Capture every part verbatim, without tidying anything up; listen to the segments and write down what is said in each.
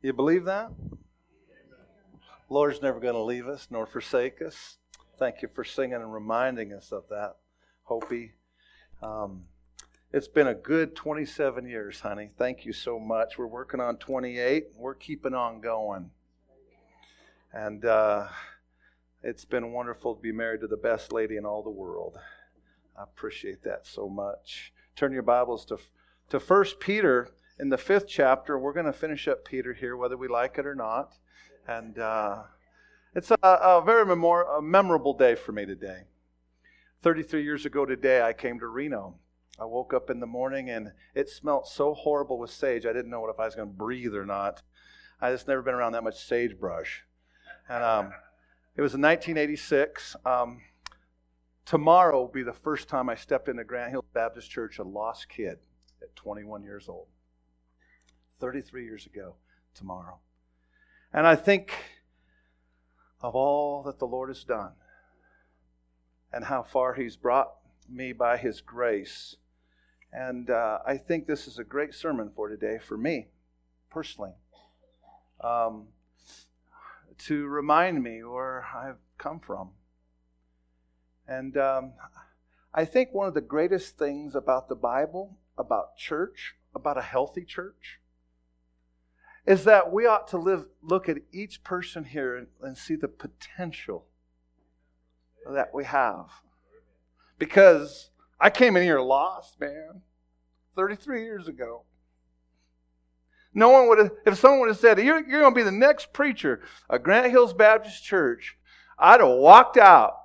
You believe that? Lord's never going to leave us nor forsake us. Thank you for singing and reminding us of that, Hopi. Um, it's been a good twenty-seven years, honey. Thank you so much. We're working on twenty-eight. We're keeping on going. And uh, it's been wonderful to be married to the best lady in all the world. I appreciate that so much. Turn your Bibles to, to First Peter in the fifth chapter. We're going to finish up Peter here, whether we like it or not. And uh, it's a, a very memor- a memorable day for me today. thirty-three years ago today, I came to Reno. I woke up in the morning and it smelled so horrible with sage, I didn't know if I was going to breathe or not. I just never been around that much sagebrush. And um, it was in nineteen eighty-six. Um, tomorrow will be the first time I stepped into Grant Hills Baptist Church, a lost kid at twenty-one years old. thirty-three years ago tomorrow. And I think of all that the Lord has done and how far He's brought me by His grace. And uh, I think this is a great sermon for today, for me, personally, um, to remind me where I've come from. And um, I think one of the greatest things about the Bible, about church, about a healthy church, is that we ought to live, look at each person here and, and see the potential that we have. Because I came in here lost, man, thirty-three years ago. No one would have, if someone would have said, you're, you're going to be the next preacher of Grant Hills Baptist Church, I'd have walked out.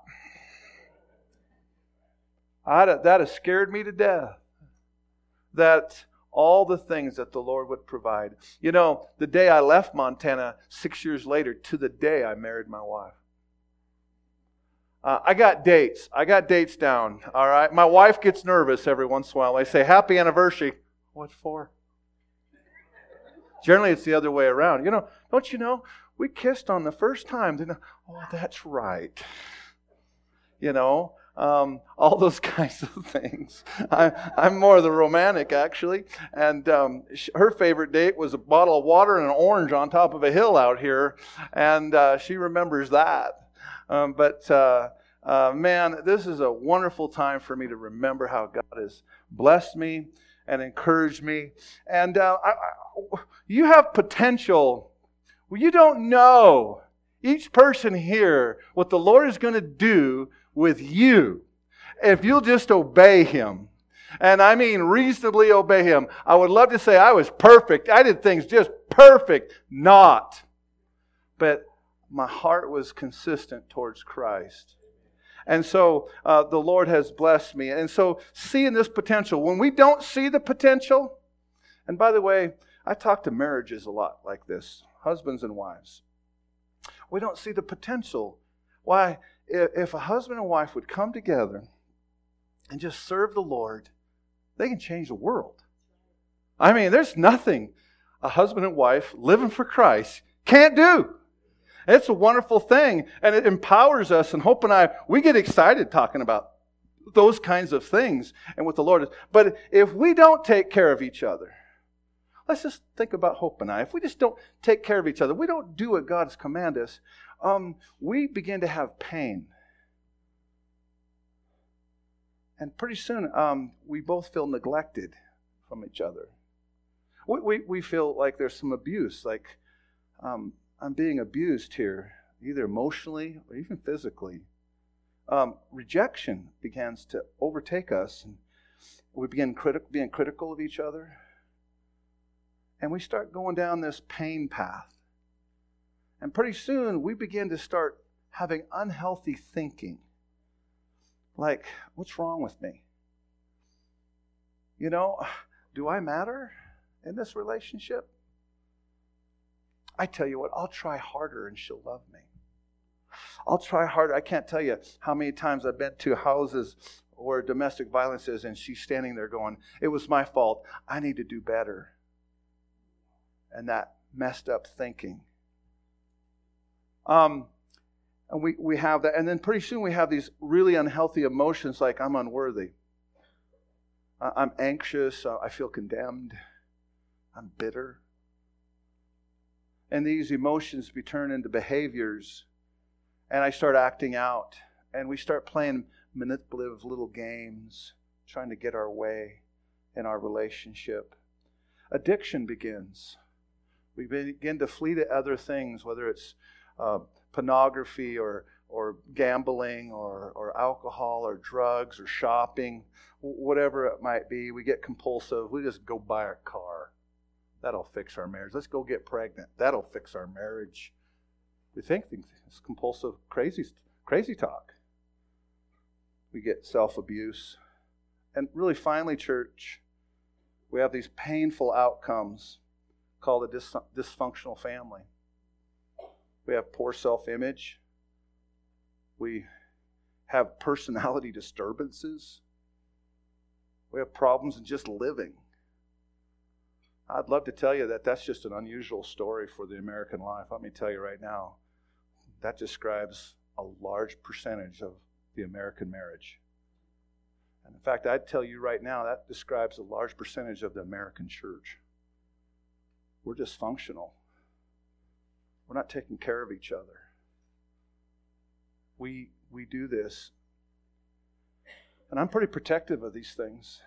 I'd have, that have scared me to death. That all the things that the Lord would provide. You know, the day I left Montana, six years later, to the day I married my wife. Uh, I got dates. I got dates down, all right? My wife gets nervous every once in a while. I say, happy anniversary. What for? Generally, it's the other way around. You know, don't you know, we kissed on the first time. Then, oh, that's right. You know, um, all those kinds of things. I, I'm more the romantic, actually. And um, sh- her favorite date was a bottle of water and an orange on top of a hill out here. And uh, she remembers that. Um, but, uh, uh, man, this is a wonderful time for me to remember how God has blessed me and encouraged me. And uh, I, I, you have potential. Well, you don't know, each person here, what the Lord is going to do with you if you'll just obey Him. And I mean reasonably obey Him. I would love to say I was perfect. I did things just perfect. Not. But my heart was consistent towards Christ. And so uh, the Lord has blessed me. And so seeing this potential, when we don't see the potential, and by the way, I talk to marriages a lot like this, husbands and wives. We don't see the potential. Why? If a husband and wife would come together and just serve the Lord, they can change the world. I mean, there's nothing a husband and wife living for Christ can't do. It's a wonderful thing, and it empowers us. And Hope and I, we get excited talking about those kinds of things and what the Lord is. But if we don't take care of each other, let's just think about Hope and I. If we just don't take care of each other, we don't do what God has commanded us, um, we begin to have pain. And pretty soon, um, we both feel neglected from each other. We, we, we feel like there's some abuse, like um, I'm being abused here, either emotionally or even physically. Um, rejection begins to overtake us, and we begin criti- being critical of each other. And we start going down this pain path. And pretty soon, we begin to start having unhealthy thinking. Like, what's wrong with me? You know, do I matter in this relationship? I tell you what, I'll try harder and she'll love me. I'll try harder. I can't tell you how many times I've been to houses where domestic violence is and she's standing there going, it was my fault. I need to do better. And that messed up thinking. Um, and we, we have that. And then pretty soon we have these really unhealthy emotions like I'm unworthy. I'm anxious. I feel condemned. I'm bitter. and these emotions be turned into behaviors, and I start acting out, and we start playing manipulative little games, trying to get our way in our relationship. Addiction begins. We begin to flee to other things, whether it's uh, pornography or or gambling or, or alcohol or drugs or shopping, whatever it might be. We get compulsive. We just go buy a car. That'll fix our marriage. Let's go get pregnant. That'll fix our marriage. We think things, it's compulsive, crazy, crazy talk. We get self-abuse. And really, finally, church, we have these painful outcomes called a dis- dysfunctional family. We have poor self-image. We have personality disturbances. We have problems in just living. I'd love to tell you that that's just an unusual story for the American life. Let me tell you right now, that describes a large percentage of the American marriage. And in fact, I'd tell you right now, that describes a large percentage of the American church. We're dysfunctional. We're not taking care of each other. We we do this. And I'm pretty protective of these things.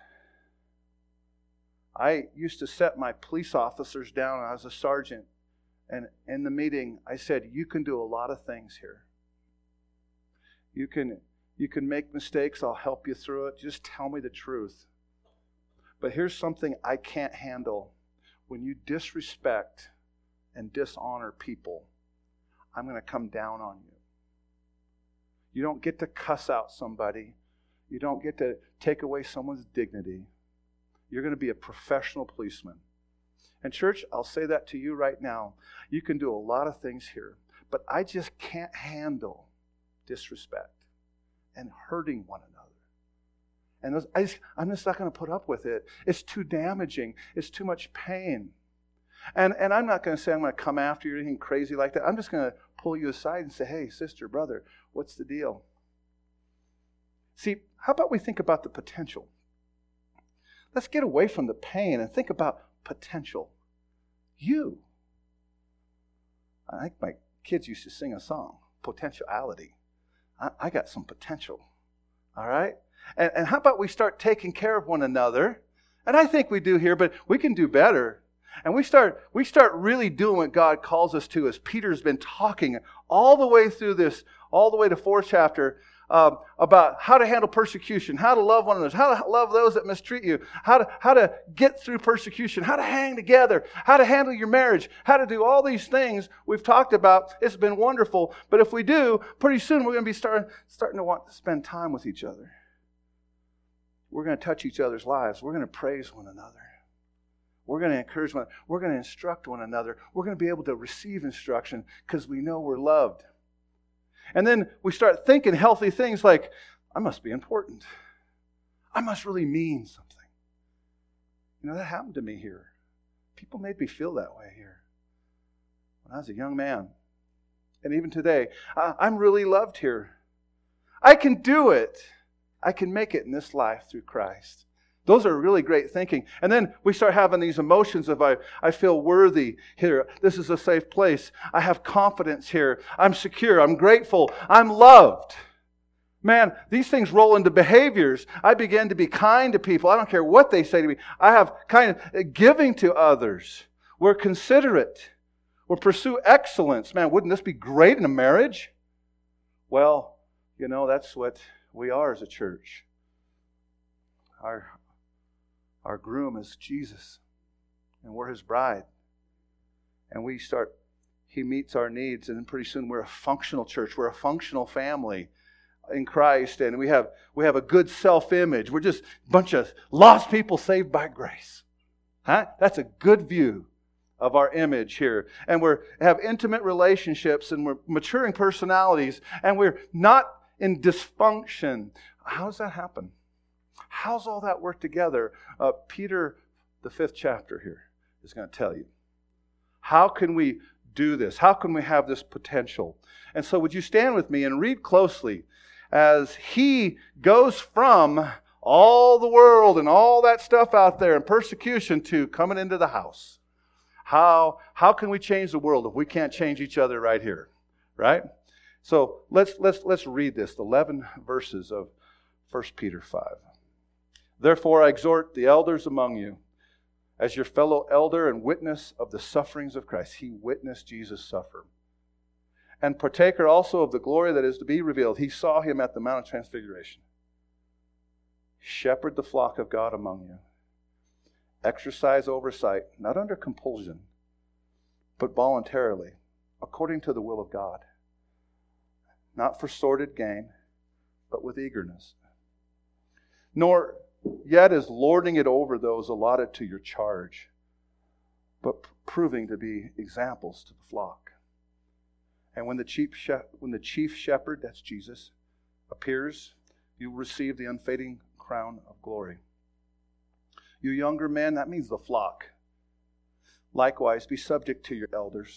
I used to set my police officers down when I was a sergeant. And in the meeting, I said, you can do a lot of things here. You can, you can make mistakes. I'll help you through it. Just tell me the truth. But here's something I can't handle. When you disrespect and dishonor people, I'm going to come down on you. You don't get to cuss out somebody. You don't get to take away someone's dignity. You're going to be a professional policeman. And church, I'll say that to you right now. You can do a lot of things here, but I just can't handle disrespect and hurting one another. And those, I just, I'm just not going to put up with it. It's too damaging. It's too much pain. And, and I'm not going to say I'm going to come after you or anything crazy like that. I'm just going to pull you aside and say, hey, sister, brother, what's the deal? See, how about we think about the potential? Let's get away from the pain and think about potential. You. I think my kids used to sing a song, Potentiality. I, I got some potential. All right? And, and how about we start taking care of one another? And I think we do here, but we can do better. And we start we start really doing what God calls us to, as Peter's been talking all the way through this, all the way to fourth chapter, um, about how to handle persecution, how to love one another, how to love those that mistreat you, how to how to get through persecution, how to hang together, how to handle your marriage, how to do all these things we've talked about. It's been wonderful. But if we do, pretty soon we're going to be starting starting to want to spend time with each other. We're going to touch each other's lives. We're going to praise one another. We're going to encourage one another. We're going to instruct one another. We're going to be able to receive instruction because we know we're loved. And then we start thinking healthy things like, I must be important. I must really mean something. You know, that happened to me here. People made me feel that way here when I was a young man. And even today, I'm really loved here. I can do it. I can make it in this life through Christ. Those are really great thinking. And then we start having these emotions of, I, I feel worthy here. This is a safe place. I have confidence here. I'm secure. I'm grateful. I'm loved. Man, these things roll into behaviors. I begin to be kind to people. I don't care what they say to me. I have kind of giving to others. We're considerate. We pursue excellence. Man, wouldn't this be great in a marriage? Well, you know, that's what we are as a church. Our Our groom is Jesus, and we're His bride. And we start, He meets our needs, and then pretty soon we're a functional church. We're a functional family in Christ, and we have we have a good self-image. We're just a bunch of lost people saved by grace. Huh? That's a good view of our image here. And we have intimate relationships, and we're maturing personalities, and we're not in dysfunction. How does that happen? How's all that work together? Uh, Peter, the fifth chapter here, is going to tell you. How can we do this? How can we have this potential? And so would you stand with me and read closely as he goes from all the world and all that stuff out there and persecution to coming into the house. How, how can we change the world if we can't change each other right here? Right? So let's, let's, let's read this, the eleven verses of First Peter five. Therefore I exhort the elders among you, as your fellow elder and witness of the sufferings of Christ. He witnessed Jesus suffer. And partaker also of the glory that is to be revealed. He saw him at the Mount of Transfiguration. Shepherd the flock of God among you. Exercise oversight, not under compulsion, but voluntarily, according to the will of God. Not for sordid gain, but with eagerness. Nor yet as lording it over those allotted to your charge, but proving to be examples to the flock. And when the chief shep- when the chief shepherd, that's Jesus, appears, you will receive the unfading crown of glory. You younger men, that means the flock. Likewise, be subject to your elders.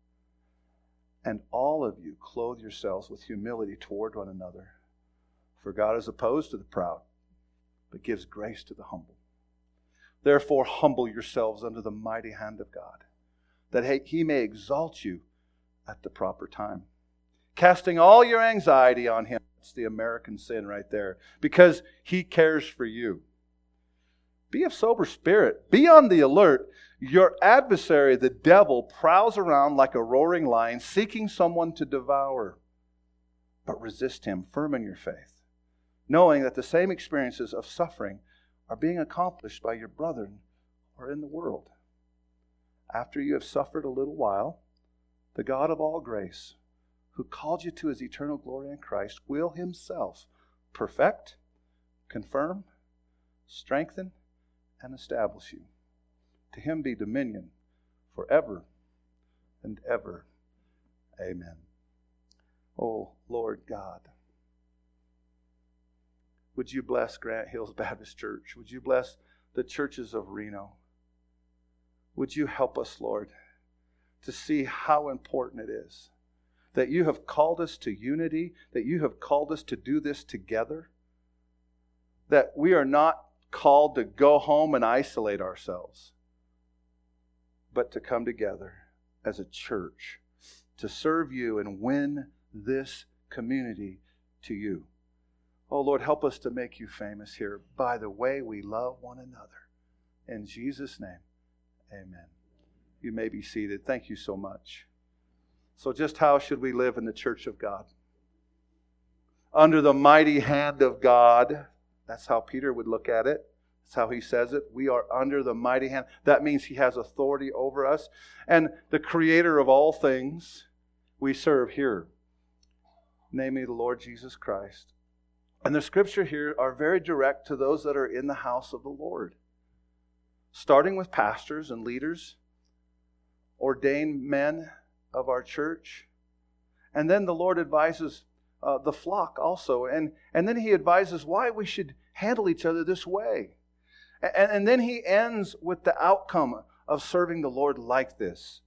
And all of you clothe yourselves with humility toward one another. For God is opposed to the proud, but gives grace to the humble. Therefore, humble yourselves under the mighty hand of God, that He may exalt you at the proper time. Casting all your anxiety on Him. That's the American sin right there. Because He cares for you. Be of sober spirit. Be on the alert. Your adversary, the devil, prowls around like a roaring lion, seeking someone to devour. But resist him, firm in your faith, knowing that the same experiences of suffering are being accomplished by your brethren who are in the world. After you have suffered a little while, the God of all grace, who called you to His eternal glory in Christ, will Himself perfect, confirm, strengthen, and establish you. To Him be dominion forever and ever. Amen. Oh, Lord God, would you bless Grant Hills Baptist Church? Would you bless the churches of Reno? Would you help us, Lord, to see how important it is that you have called us to unity, that you have called us to do this together, that we are not called to go home and isolate ourselves, but to come together as a church to serve you and win this community to you. Oh Lord, help us to make you famous here by the way we love one another. In Jesus' name, amen. You may be seated. Thank you so much. So just how should we live in the church of God? Under the mighty hand of God. That's how Peter would look at it. That's how he says it. We are under the mighty hand. That means He has authority over us. And the Creator of all things we serve here, namely the Lord Jesus Christ. And the scripture here are very direct to those that are in the house of the Lord. Starting with pastors and leaders, ordained men of our church. And then the Lord advises uh, the flock also. And, and then He advises why we should handle each other this way. And, and then He ends with the outcome of serving the Lord like this.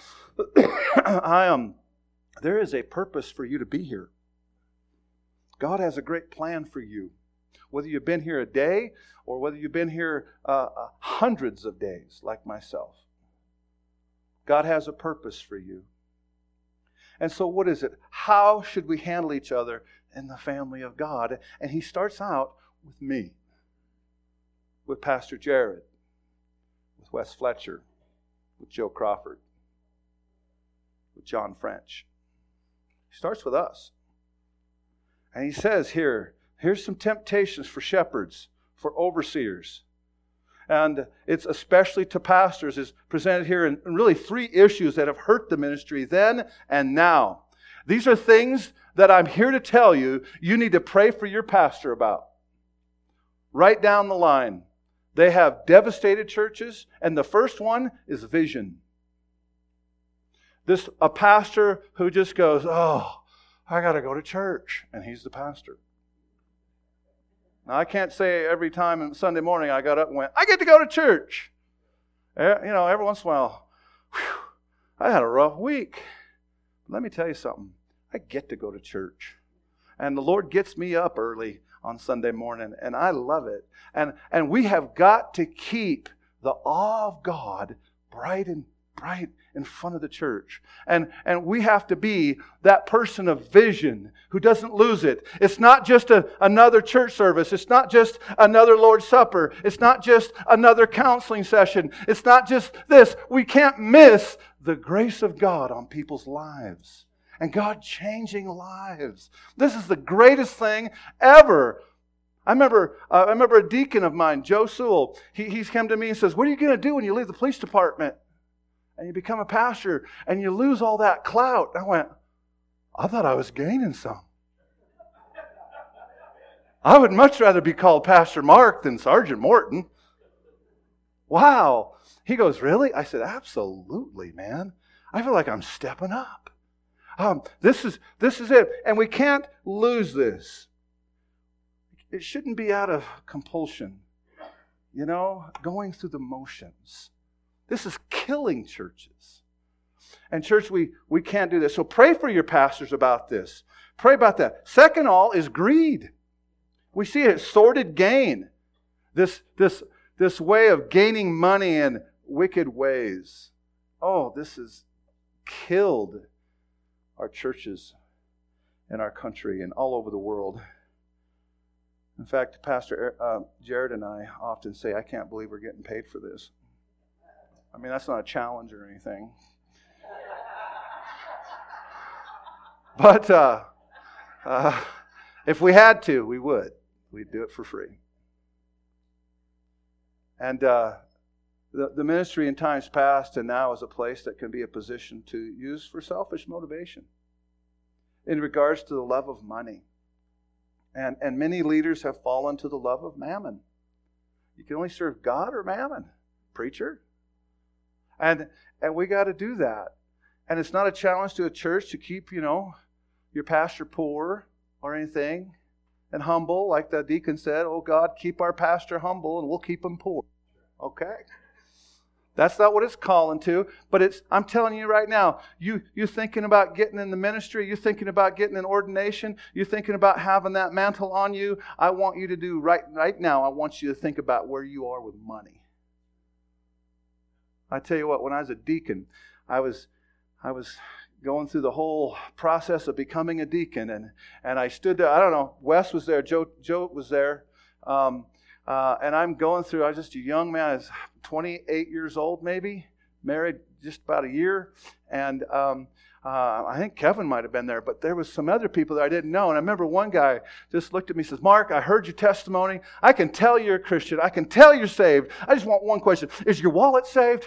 I am, um, there is a purpose for you to be here. God has a great plan for you. Whether you've been here a day or whether you've been here uh, hundreds of days like myself. God has a purpose for you. And so what is it? How should we handle each other in the family of God? And He starts out with me. With Pastor Jared. With Wes Fletcher. With Joe Crawford. With John French. He starts with us. And He says here, here's some temptations for shepherds, for overseers. And it's especially to pastors is presented here in really three issues that have hurt the ministry then and now. These are things that I'm here to tell you you need to pray for your pastor about. Right down the line. They have devastated churches, and the first one is vision. This a pastor who just goes, oh, I got to go to church, and he's the pastor. Now, I can't say every time on Sunday morning I got up and went, I get to go to church. You know, every once in a while, whew, I had a rough week. Let me tell you something. I get to go to church. And the Lord gets me up early on Sunday morning, and I love it. And, and we have got to keep the awe of God bright and right in front of the church. And, and we have to be that person of vision who doesn't lose it. It's not just a, another church service. It's not just another Lord's Supper. It's not just another counseling session. It's not just this. We can't miss the grace of God on people's lives. And God changing lives. This is the greatest thing ever. I remember, uh, I remember a deacon of mine, Joe Sewell. He, he's come to me and says, "What are you going to do when you leave the police department and you become a pastor and you lose all that clout?" I went, "I thought I was gaining some. I would much rather be called Pastor Mark than Sergeant Morton." Wow. He goes, "Really?" I said, "Absolutely, man. I feel like I'm stepping up. Um, this is this is it." And we can't lose this. It shouldn't be out of compulsion, you know, going through the motions. This is killing churches. And church, we, we can't do this. So pray for your pastors about this. Pray about that. Second all is greed. We see it, sordid gain. This, this, this way of gaining money in wicked ways. Oh, this has killed our churches in our country and all over the world. In fact, Pastor uh, Jared and I often say, "I can't believe we're getting paid for this." I mean, that's not a challenge or anything. But uh, uh, if we had to, we would. We'd do it for free. And uh, the, the ministry in times past and now is a place that can be a position to use for selfish motivation in regards to the love of money. And, and many leaders have fallen to the love of mammon. You can only serve God or mammon, preacher. And and we got to do that. And it's not a challenge to a church to keep, you know, your pastor poor or anything and humble. Like the deacon said, "Oh God, keep our pastor humble and we'll keep him poor." Okay. That's not what it's calling to, but it's, I'm telling you right now, you, you thinking about getting in the ministry, you thinking about getting an ordination, you thinking about having that mantle on you, I want you to do right, right now, I want you to think about where you are with money. I tell you what, when I was a deacon, I was, I was going through the whole process of becoming a deacon, and, and I stood there, I don't know, Wes was there, Joe, Joe was there, um, Uh, and I'm going through, I was just a young man, I was twenty-eight years old maybe, married just about a year. And um, uh, I think Kevin might have been there, but there was some other people that I didn't know. And I remember one guy just looked at me and says, "Mark, I heard your testimony. I can tell you're a Christian. I can tell you're saved. I just want one question. Is your wallet saved?"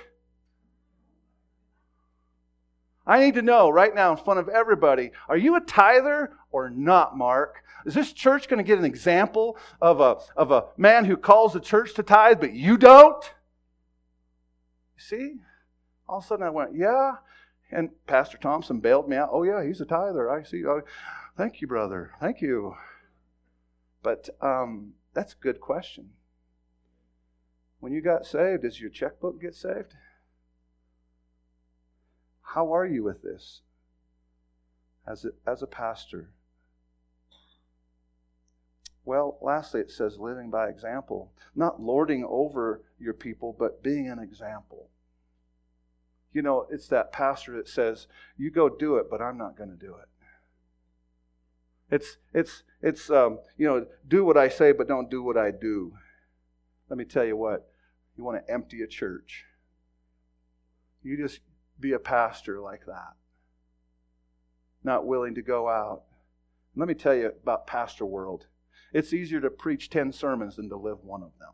I need to know right now in front of everybody, are you a tither or not, Mark? Is this church going to get an example of a, of a man who calls the church to tithe, but you don't? You see? All of a sudden I went, "Yeah." And Pastor Thompson bailed me out. "Oh, yeah, he's a tither. I see. Oh, thank you, brother. Thank you." But um, that's a good question. When you got saved, does your checkbook get saved? How are you with this as a, as a pastor? Well, lastly, it says living by example. Not lording over your people, but being an example. You know, it's that pastor that says, "You go do it, but I'm not going to do it." It's, it's, it's um, you know, do what I say, but don't do what I do. Let me tell you what, you want to empty a church. You just be a pastor like that. Not willing to go out. Let me tell you about pastor world. It's easier to preach ten sermons than to live one of them.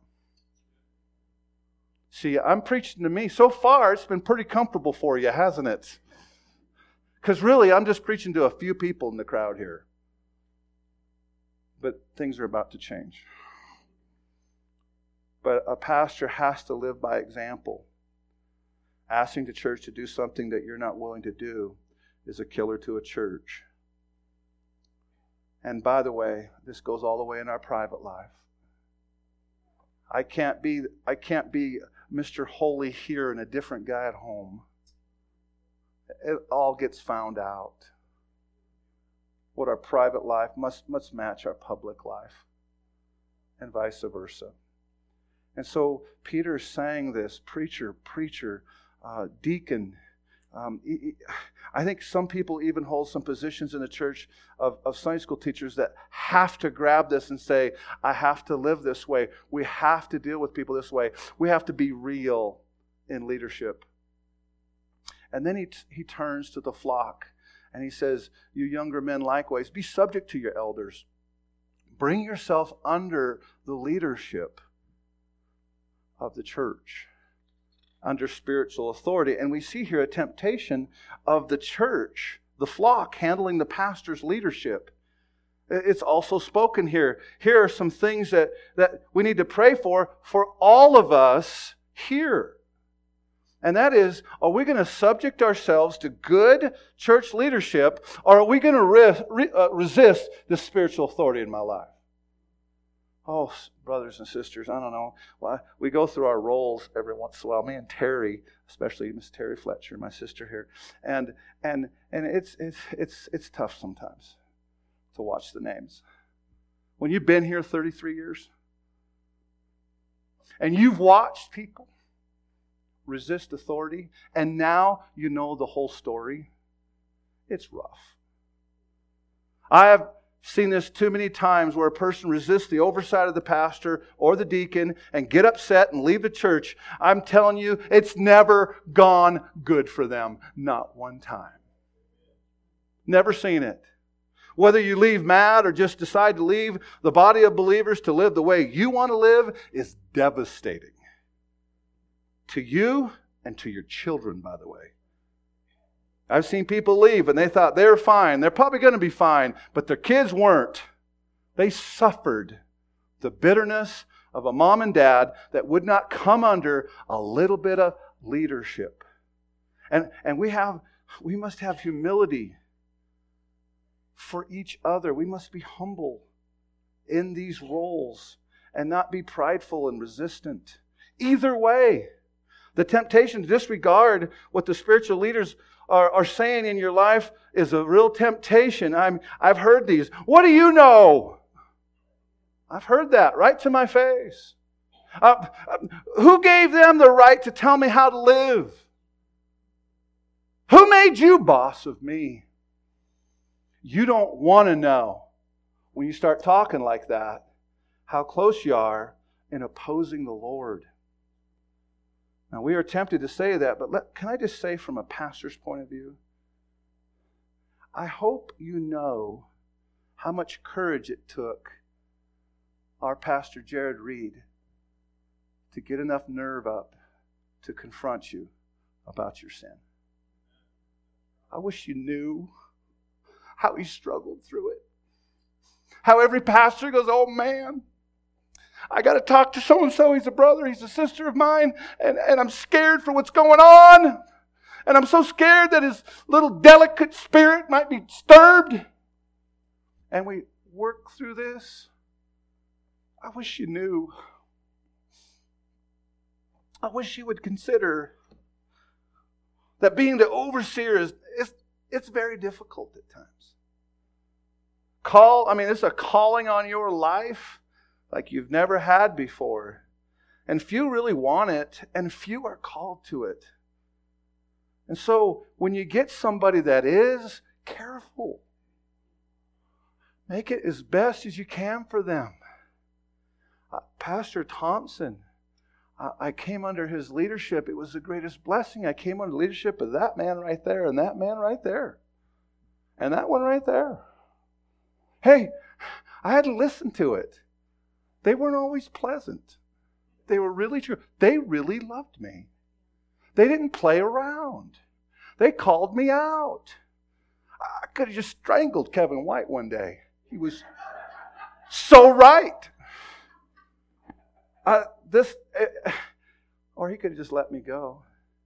See, I'm preaching to me. So far, it's been pretty comfortable for you, hasn't it? Because really, I'm just preaching to a few people in the crowd here. But things are about to change. But a pastor has to live by example. Asking the church to do something that you're not willing to do is a killer to a church. And by the way, this goes all the way in our private life. I can't be I can't be Mister Holy here and a different guy at home. It all gets found out. What our private life must must match our public life, and vice versa. And so Peter is saying this, preacher, preacher, uh, deacon. Um, I think some people even hold some positions in the church of, of Sunday school teachers that have to grab this and say, I have to live this way. We have to deal with people this way. We have to be real in leadership. And then he, he turns to the flock and he says, you younger men likewise, be subject to your elders. Bring yourself under the leadership of the church, under spiritual authority. And we see here a temptation of the church, the flock, handling the pastor's leadership. It's also spoken here. Here are some things that, that we need to pray for, for all of us here. And that is, are we going to subject ourselves to good church leadership, or are we going to re- re- uh, resist the spiritual authority in my life? Oh, brothers and sisters, I don't know. Well, we go through our roles every once in a while. Me and Terry, especially Miss Terry Fletcher, my sister here, and and and it's it's it's it's tough sometimes to watch the names. When you've been here thirty-three years, and you've watched people resist authority, and now you know the whole story, it's rough. I have seen this too many times where a person resists the oversight of the pastor or the deacon and get upset and leave the church. I'm telling you, it's never gone good for them. Not one time. Never seen it. Whether you leave mad or just decide to leave the body of believers to live the way you want to live is devastating. To you and to your children, by the way. I've seen people leave and they thought they're fine. They're probably going to be fine, but their kids weren't. They suffered the bitterness of a mom and dad that would not come under a little bit of leadership. And, and we have, we must have humility for each other. We must be humble in these roles and not be prideful and resistant. Either way, the temptation to disregard what the spiritual leaders are, are saying in your life is a real temptation. I'm, I've heard these. What do you know? I've heard that right to my face. Uh, who gave them the right to tell me how to live? Who made you boss of me? You don't want to know, when you start talking like that, how close you are in opposing the Lord. Now, we are tempted to say that, but let, can I just say from a pastor's point of view? I hope you know how much courage it took our pastor Jared Reed to get enough nerve up to confront you about your sin. I wish you knew how he struggled through it. How every pastor goes, oh man, I got to talk to so-and-so. He's a brother. He's a sister of mine. And, and I'm scared for what's going on. And I'm so scared that his little delicate spirit might be disturbed. And we work through this. I wish you knew. I wish you would consider that being the overseer is it's, it's very difficult at times. Call, I mean, it's a calling on your life like you've never had before. And few really want it, and few are called to it. And so, when you get somebody that is, careful. Make it as best as you can for them. Uh, Pastor Thompson, uh, I came under his leadership. It was the greatest blessing. I came under the leadership of that man right there, and that man right there, and that one right there. Hey, I had to listen to it. They weren't always pleasant. They were really true. They really loved me. They didn't play around. They called me out. I could have just strangled Kevin White one day. He was so right. Uh, this, uh, or he could have just let me go.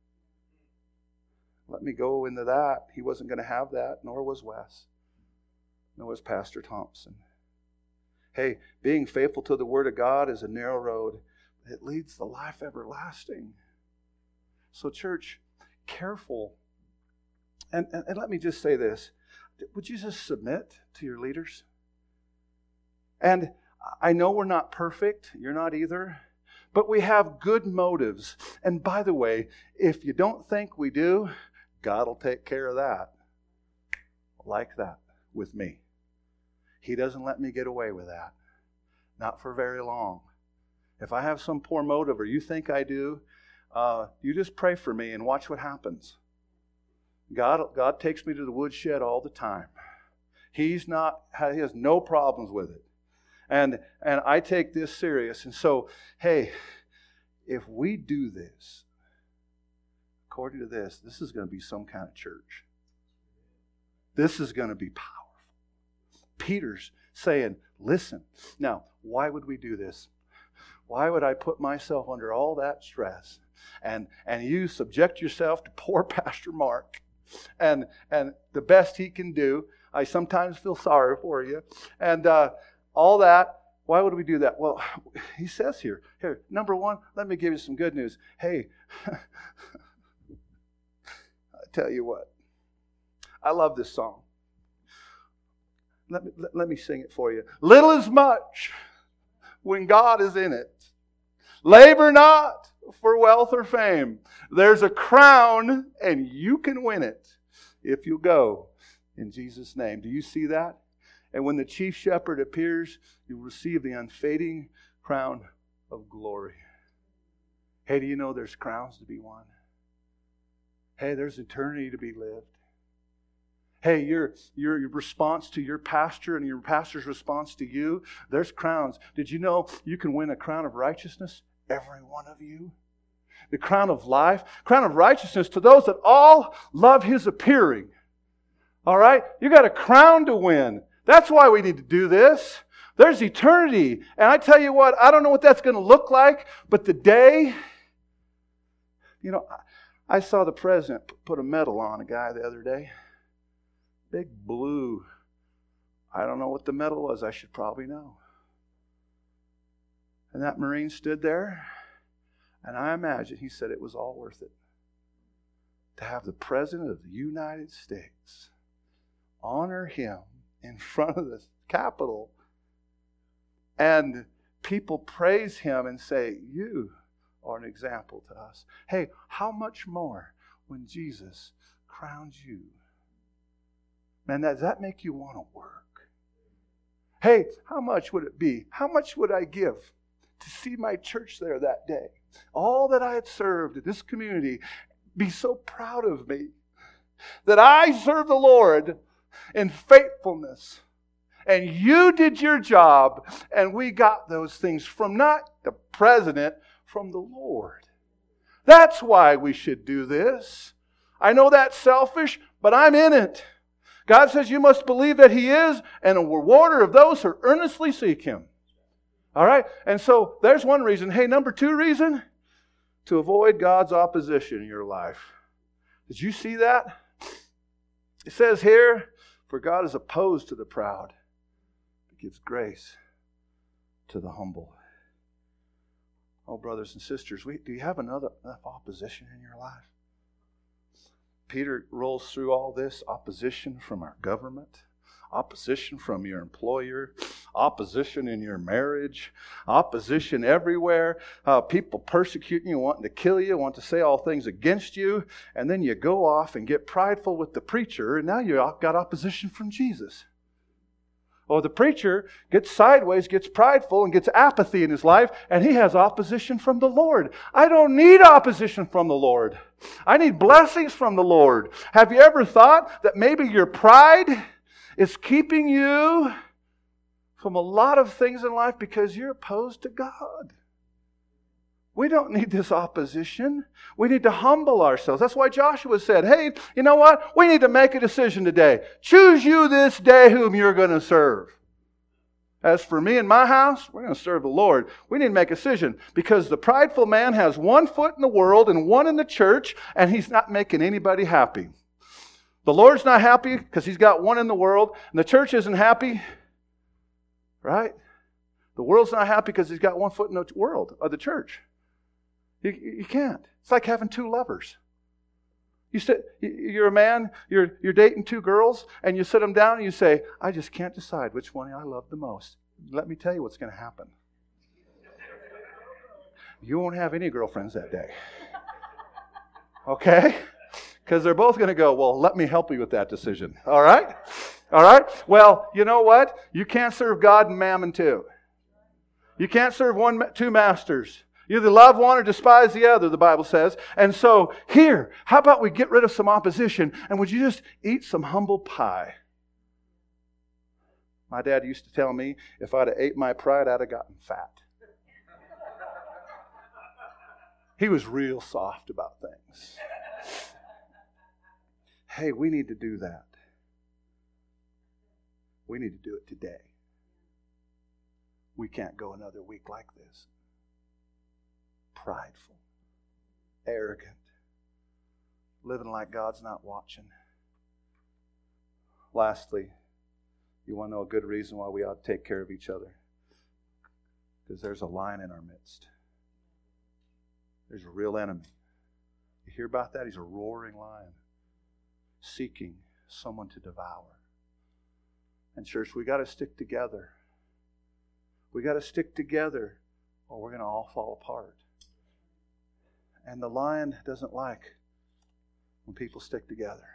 Let me go into that. He wasn't going to have that, nor was Wes, nor was Pastor Thompson. Hey, being faithful to the Word of God is a narrow road. It leads to life everlasting. So, church, careful. And, and, and let me just say this. Would you just submit to your leaders? And I know we're not perfect. You're not either. but we have good motives. And by the way, if you don't think we do, God will take care of that. Like that with me. He doesn't let me get away with that. Not for very long. If I have some poor motive, or you think I do, uh, you just pray for me and watch what happens. God, God takes me to the woodshed all the time. He's not, he has no problems with it. And, and I take this serious. And so, hey, if we do this, according to this, this is going to be some kind of church. This is going to be powerful. Peter's saying, listen. Now, why would we do this? Why would I put myself under all that stress? And, and you subject yourself to poor Pastor Mark. And, and the best he can do. I sometimes feel sorry for you. And uh, all that. Why would we do that? Well, he says here, here, number one, let me give you some good news. Hey, I tell you what. I love this song. Let me, let, let me sing it for you. Little is much when God is in it. Labor not for wealth or fame. There's a crown and you can win it if you go in Jesus' name. Do you see that? And when the chief shepherd appears, you will receive the unfading crown of glory. Hey, do you know there's crowns to be won? Hey, there's eternity to be lived. Hey, your, your your response to your pastor and your pastor's response to you, there's crowns. Did you know you can win a crown of righteousness? Every one of you. The crown of life, crown of righteousness to those that all love His appearing. All right? You got a crown to win. That's why we need to do this. There's eternity. And I tell you what, I don't know what that's going to look like, but the day, you know, I saw the president put a medal on a guy the other day. Big blue. I don't know what the medal was. I should probably know. And that Marine stood there, and I imagine he said it was all worth it to have the President of the United States honor him in front of the Capitol, and people praise him and say, you are an example to us. Hey, how much more when Jesus crowns you? Man, does that make you want to work? Hey, how much would it be? How much would I give to see my church there that day? All that I had served in this community, be so proud of me that I served the Lord in faithfulness. And you did your job, and we got those things from not the president, from the Lord. That's why we should do this. I know that's selfish, but I'm in it. God says you must believe that He is and a rewarder of those who earnestly seek Him. All right? And so there's one reason. Hey, number two reason, to avoid God's opposition in your life. Did you see that? It says here, for God is opposed to the proud, but gives grace to the humble. Oh, brothers and sisters, we, do you have another enough opposition in your life? Peter rolls through all this opposition from our government, opposition from your employer, opposition in your marriage, opposition everywhere, uh, people persecuting you, wanting to kill you, want to say all things against you, and then you go off and get prideful with the preacher, and now you got opposition from Jesus. Or the preacher gets sideways, gets prideful, and gets apathy in his life, and he has opposition from the Lord. I don't need opposition from the Lord. I need blessings from the Lord. Have you ever thought that maybe your pride is keeping you from a lot of things in life because you're opposed to God? We don't need this opposition. We need to humble ourselves. That's why Joshua said, hey, you know what? We need to make a decision today. Choose you this day whom you're going to serve. As for me and my house, we're going to serve the Lord. We need to make a decision because the prideful man has one foot in the world and one in the church, and he's not making anybody happy. The Lord's not happy because He's got one in the world, and the church isn't happy, right? The world's not happy because he's got one foot in the world, or the church. You, you can't. It's like having two lovers. You sit, you're a man, you're, you're dating two girls, and you sit them down and you say, I just can't decide which one I love the most. Let me tell you what's going to happen. you won't have any girlfriends that day. Okay? Because they're both going to go, well, let me help you with that decision. All right? All right? Well, you know what? You can't serve God and mammon too. You can't serve one, two masters. You either love one or despise the other, the Bible says. And so, here, how about we get rid of some opposition, and would you just eat some humble pie? My dad used to tell me, if I'd have ate my pride, I'd have gotten fat. He was real soft about things. Hey, we need to do that. We need to do it today. We can't go another week like this. Prideful, arrogant, living like God's not watching. Lastly, you want to know a good reason why we ought to take care of each other? Because there's a lion in our midst. There's a real enemy. You hear about that? He's a roaring lion, seeking someone to devour. And church, we got to stick together. We got to stick together, or we're going to all fall apart. And the lion doesn't like when people stick together.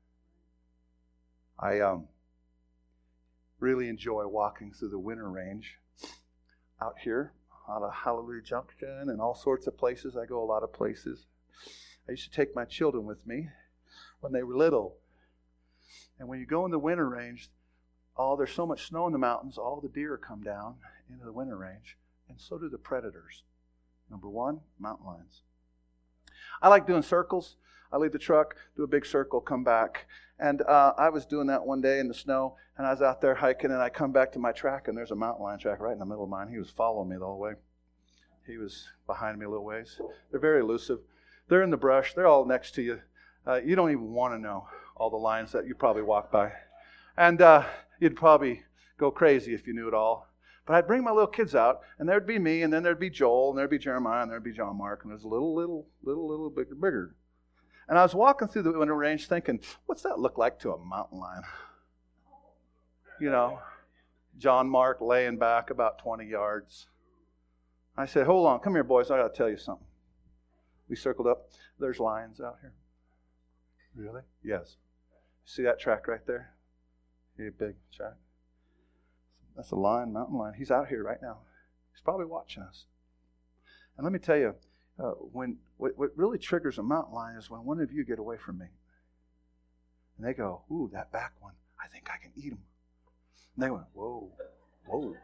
I um, really enjoy walking through the winter range out here out of Hallelujah Junction and all sorts of places. I go a lot of places. I used to take my children with me when they were little. And when you go in the winter range, oh, there's so much snow in the mountains, all the deer come down into the winter range, and so do the predators. Number one, mountain lions. I like doing circles. I leave the truck, do a big circle, come back. And uh, I was doing that one day in the snow, and I was out there hiking, and I come back to my track, and there's a mountain lion track right in the middle of mine. He was following me the whole way. He was behind me a little ways. They're very elusive. They're in the brush. They're all next to you. Uh, you don't even want to know all the lions that you probably walk by. And uh, you'd probably go crazy if you knew it all. But I'd bring my little kids out, and there'd be me, and then there'd be Joel, and there'd be Jeremiah, and there'd be John Mark, and there's a little, little, little, little bigger, bigger. And I was walking through the winter range thinking, what's that look like to a mountain lion? You know, John Mark laying back about twenty yards. I said, hold on, come here, boys, I got to tell you something. We circled up. There's lions out here. Really? Yes. See that track right there? See a big track? That's a lion, mountain lion. He's out here right now. He's probably watching us. And let me tell you, uh, when what, what really triggers a mountain lion is when one of you get away from me. And they go, ooh, that back one, I think I can eat him. And they went, whoa, whoa. whoa.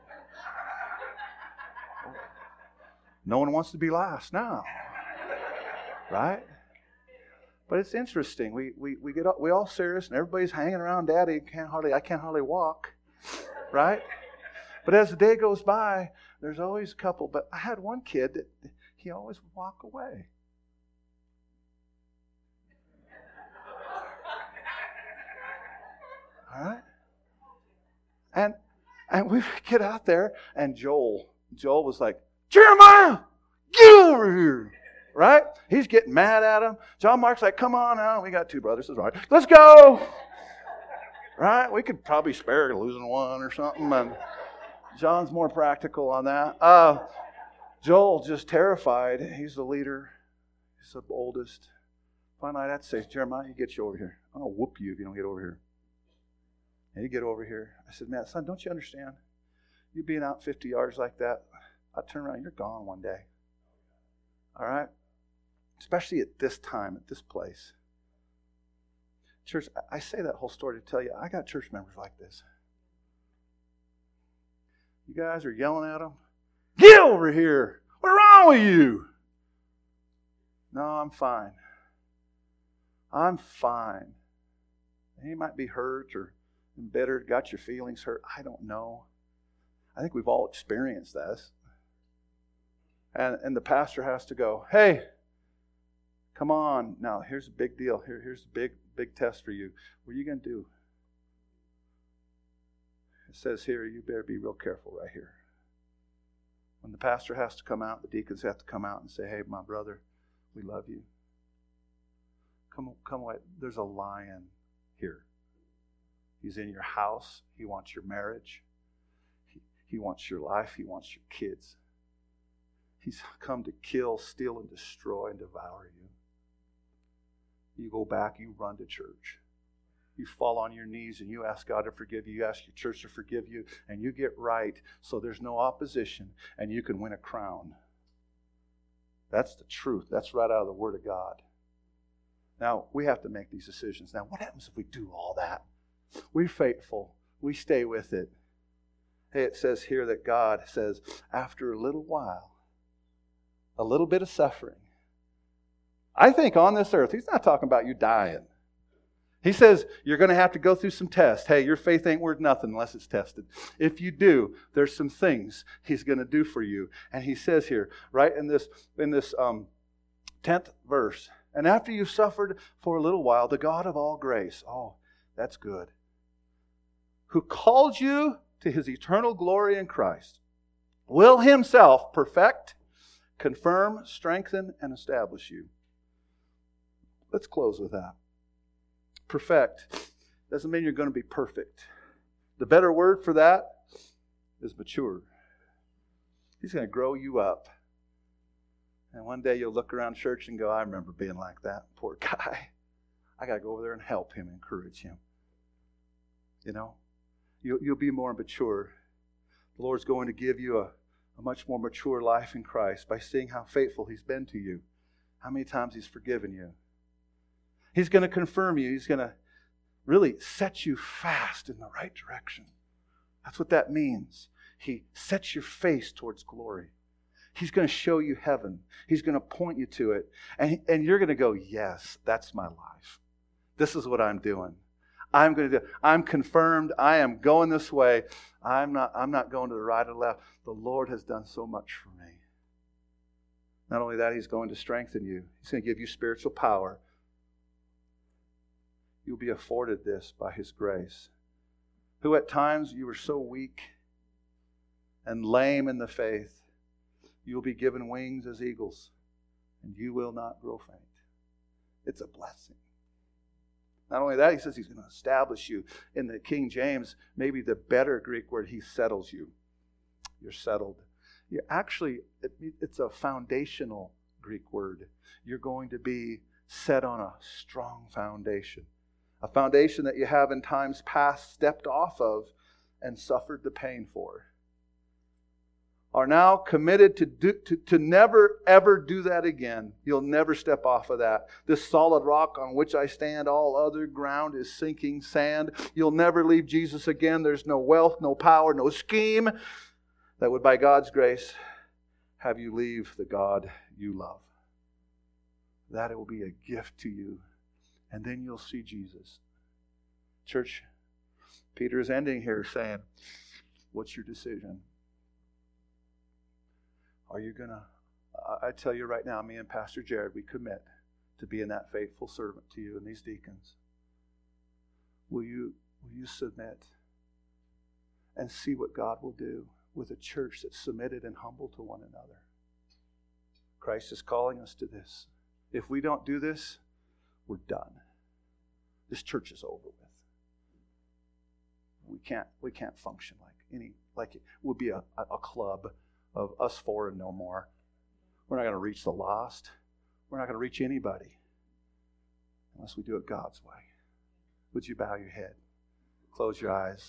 No one wants to be last now. Right? But it's interesting. We we we get all, we all serious, and everybody's hanging around Daddy. Can't hardly I can't hardly walk. Right? But as the day goes by, there's always a couple. But I had one kid that he always would walk away. All right? And and we get out there, and Joel, Joel was like, Jeremiah, get over here. Right? He's getting mad at him. John Mark's like, come on now. We got two brothers. That's right. Let's go. Right? We could probably spare losing one or something. And John's more practical on that. Uh, Joel just terrified. He's the leader. He's the oldest. Finally, I'd have to say, Jeremiah, you get you over here. I'm going to whoop you if you don't get over here. And you get over here. I said, man, son, don't you understand? You being out fifty yards like that, I turn around, you're gone one day. All right? Especially at this time, at this place. Church, I say that whole story to tell you, I got church members like this. You guys are yelling at them. Get over here. What's wrong with you? No, I'm fine. I'm fine. He might be hurt or embittered, got your feelings hurt. I don't know. I think we've all experienced this. And, and the pastor has to go, hey, come on. Now, here's a big deal. Here, here's a big, big test for you. What are you going to do? It says here, you better be real careful right here. When the pastor has to come out, the deacons have to come out and say, hey, my brother, we love you. Come, come away. There's a lion here. He's in your house. He wants your marriage. He, he wants your life. He wants your kids. He's come to kill, steal, and destroy and devour you. You go back, you run to church. You fall on your knees and you ask God to forgive you. You ask your church to forgive you. And you get right so there's no opposition and you can win a crown. That's the truth. That's right out of the Word of God. Now, we have to make these decisions. Now, what happens if we do all that? We're faithful. We stay with it. Hey, it says here that God says, after a little while, a little bit of suffering. I think on this earth, He's not talking about you dying. He says you're going to have to go through some tests. Hey, your faith ain't worth nothing unless it's tested. If you do, there's some things He's going to do for you. And He says here, right in this in this um, tenth verse, and after you've suffered for a little while, the God of all grace, oh, that's good, who called you to His eternal glory in Christ, will Himself perfect, confirm, strengthen, and establish you. Let's close with that. Perfect doesn't mean you're going to be perfect. The better word for that is mature. He's going to grow you up. And one day you'll look around church and go, I remember being like that. Poor guy. I got to go over there and help him, encourage him. You know, you'll, you'll be more mature. The Lord's going to give you a, a much more mature life in Christ by seeing how faithful He's been to you, how many times He's forgiven you. He's going to confirm you. He's going to really set you fast in the right direction. That's what that means. He sets your face towards glory. He's going to show you heaven. He's going to point you to it. And, and you're going to go, yes, that's my life. This is what I'm doing. I'm going to do. I'm confirmed. I am going this way. I'm not, I'm not going to the right or the left. The Lord has done so much for me. Not only that, He's going to strengthen you. He's going to give you spiritual power. You'll be afforded this by His grace. Who at times you were so weak and lame in the faith, you'll be given wings as eagles, and you will not grow faint. It's a blessing. Not only that, He says He's going to establish you. In the King James, maybe the better Greek word, He settles you. You're settled. You're actually, it, it's a foundational Greek word. You're going to be set on a strong foundation. A foundation that you have in times past stepped off of and suffered the pain for. Are now committed to, do, to, to never, ever do that again. You'll never step off of that. This solid rock on which I stand, all other ground is sinking sand. You'll never leave Jesus again. There's no wealth, no power, no scheme that would, by God's grace, have you leave the God you love. That it will be a gift to you. And then you'll see Jesus. Church, Peter is ending here saying, what's your decision? Are you going to, I tell you right now, me and Pastor Jared, we commit to being that faithful servant to you and these deacons. Will you, will you submit and see what God will do with a church that's submitted and humble to one another? Christ is calling us to this. If we don't do this, we're done. This church is over with. We can't we can't function like any like it would be a, a club of us four and no more. We're not going to reach the lost. We're not going to reach anybody unless we do it God's way. Would you bow your head? Close your eyes.